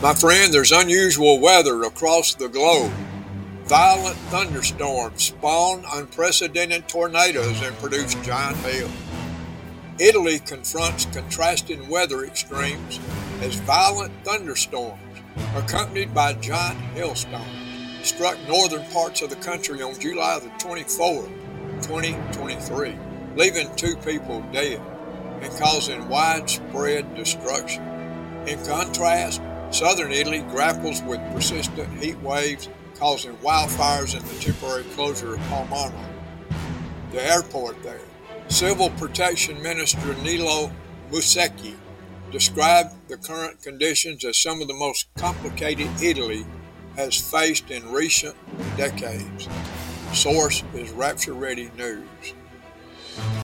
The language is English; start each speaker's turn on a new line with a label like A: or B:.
A: My friend, there's unusual weather across the globe. Violent thunderstorms spawn unprecedented tornadoes and produce giant hail. Italy confronts contrasting weather extremes as violent thunderstorms, accompanied by giant hailstones, struck northern parts of the country on July the 24th, 2023, leaving 2 people dead and causing widespread destruction. In contrast, southern Italy grapples with persistent heat waves causing wildfires and the temporary closure of Palmano, the airport there. Civil Protection Minister Nilo Musecki described the current conditions as some of the most complicated Italy has faced in recent decades. Source is Rapture Ready News.